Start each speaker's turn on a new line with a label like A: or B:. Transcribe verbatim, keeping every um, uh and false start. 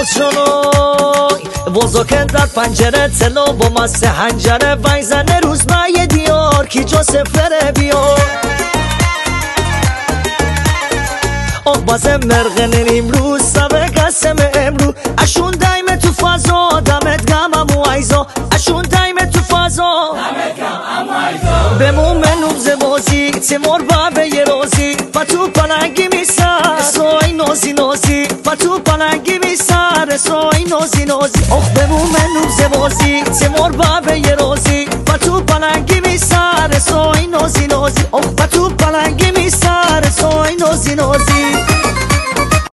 A: شنوی بزرگه در پنجره تلو با مست هنجره ویزنه روزمه دیار کی جو سفره بیار آق بازه مرغن امروز سبه قسم امرو اشون دایم تو فضا دمت گم امو ایزا اشون دایم تو فضا دمت گم امو ایزا بمون منوم زبازی تیمور بابه یه روزی و تو پننگی میسر سوی نوزی نوزی و تو پننگی میسر سوی نوزی نوزی اخ بمون منوم زبازی تیمور بابه یه روزی و تو پننگی میسر سوی نوزی نوزی اخ و تو پننگی میسر سوی نوزی نوزی